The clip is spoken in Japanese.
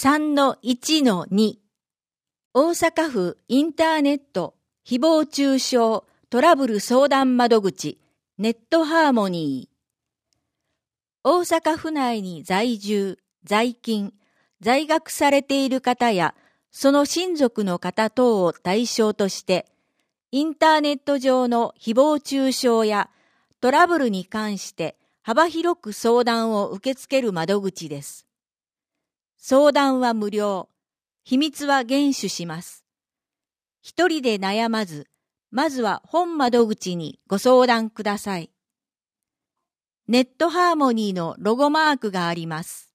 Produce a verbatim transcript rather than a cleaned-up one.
さんのいちのに 大阪府インターネット誹謗中傷トラブル相談窓口ネットハーモニー。大阪府内に在住、在勤、在学されている方やその親族の方等を対象としてインターネット上の誹謗中傷やトラブルに関して幅広く相談を受け付ける窓口です。相談は無料。秘密は厳守します。一人で悩まず、まずは本窓口にご相談ください。ネットハーモニーのロゴマークがあります。